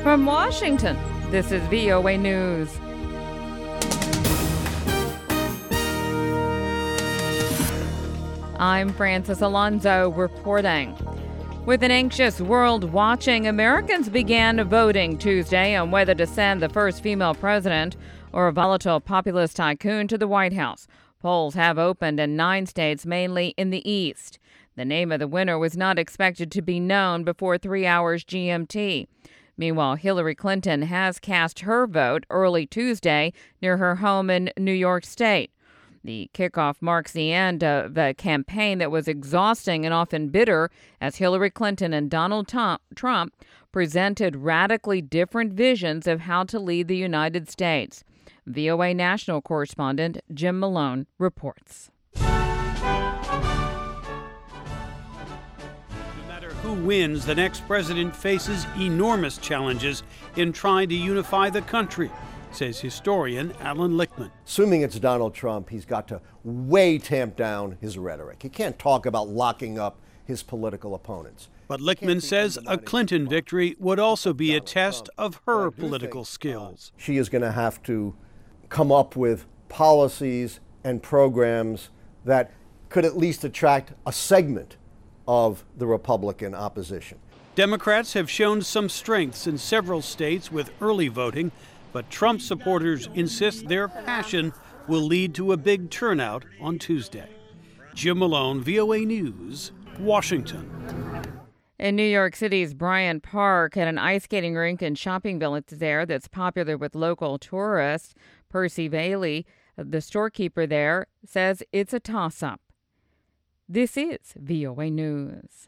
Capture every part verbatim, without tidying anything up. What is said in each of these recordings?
From Washington, this is V O A News. I'm Francis Alonso reporting. With an anxious world watching, Americans began voting Tuesday on whether to send the first female president or a volatile populist tycoon to the White House. Polls have opened in nine states, mainly in the East. The name of the winner was not expected to be known before three hours G M T. Meanwhile, Hillary Clinton has cast her vote early Tuesday near her home in New York State. The kickoff marks the end of a campaign that was exhausting and often bitter as Hillary Clinton and Donald Trump presented radically different visions of how to lead the United States. V O A national correspondent Jim Malone reports. Who wins, the next president faces enormous challenges in trying to unify the country, says historian Alan Lichtman. Assuming it's Donald Trump, he's got to way tamp down his rhetoric. He can't talk about locking up his political opponents. But Lichtman says a Clinton victory would also be a test of her political skills. She is going to have to come up with policies and programs that could at least attract a segment of the Republican opposition. Democrats have shown some strengths in several states with early voting, but Trump supporters insist their passion will lead to a big turnout on Tuesday. Jim Malone, V O A News, Washington. In New York City's Bryant Park, at an ice skating rink and shopping village there that's popular with local tourists, Percy Bailey, the storekeeper there, says it's a toss-up. This is V O A News.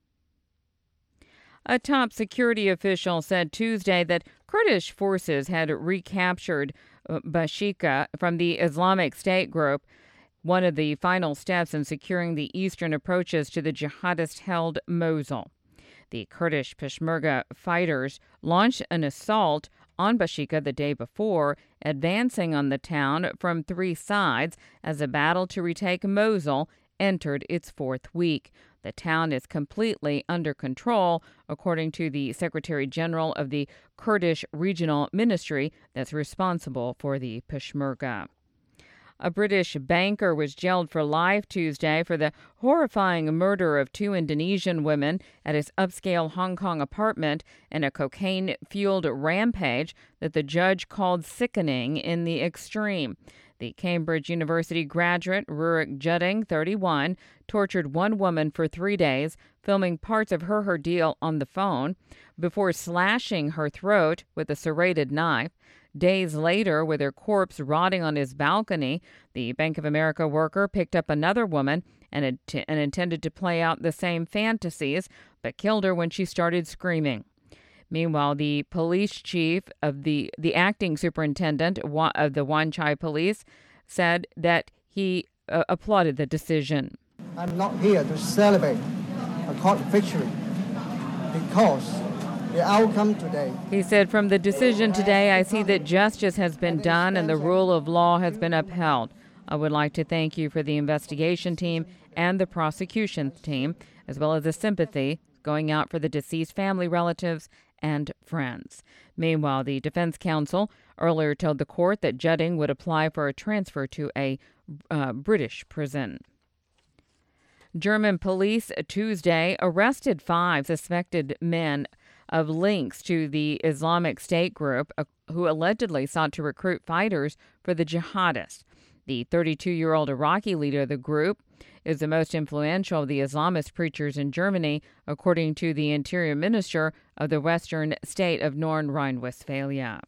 A top security official said Tuesday that Kurdish forces had recaptured Bashika from the Islamic State group, one of the final steps in securing the eastern approaches to the jihadist-held Mosul. The Kurdish Peshmerga fighters launched an assault on Bashika the day before, advancing on the town from three sides as a battle to retake Mosul entered its fourth week. The town is completely under control, according to the Secretary General of the Kurdish Regional Ministry that's responsible for the Peshmerga. A British banker was jailed for life Tuesday for the horrifying murder of two Indonesian women at his upscale Hong Kong apartment in a cocaine-fueled rampage that the judge called sickening in the extreme. The Cambridge University graduate, Rurik Judding, thirty-one, tortured one woman for three days, filming parts of her ordeal on the phone, before slashing her throat with a serrated knife. Days later, with her corpse rotting on his balcony, the Bank of America worker picked up another woman and, int- and intended to play out the same fantasies, but killed her when she started screaming. Meanwhile, the police chief of the, the acting superintendent of the Wan Chai police said that he uh, applauded the decision. I'm not here to celebrate a court victory because the outcome today. He said, from the decision today, I see that justice has been done and the rule of law has been upheld. I would like to thank you for the investigation team and the prosecution team, as well as the sympathy going out for the deceased family, relatives, and friends. Meanwhile, the defense counsel earlier told the court that Judding would apply for a transfer to a uh, British prison. German police Tuesday arrested five suspected men of links to the Islamic State group uh, who allegedly sought to recruit fighters for the jihadists. The thirty-two-year-old Iraqi leader of the group is the most influential of the Islamist preachers in Germany, according to the interior minister of the western state of North Rhine-Westphalia.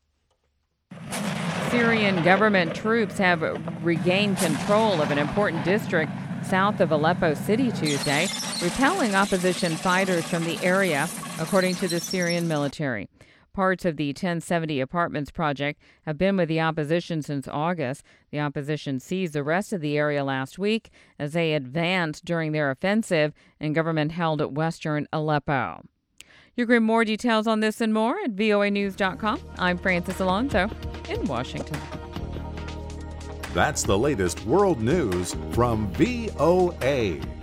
Syrian government troops have regained control of an important district south of Aleppo City Tuesday, repelling opposition fighters from the area, according to the Syrian military. Parts of the ten seventy Apartments project have been with the opposition since August. The opposition seized the rest of the area last week as they advanced during their offensive in government-held western Aleppo. You can read more details on this and more at V O A news dot com. I'm Francis Alonso in Washington. That's the latest world news from V O A.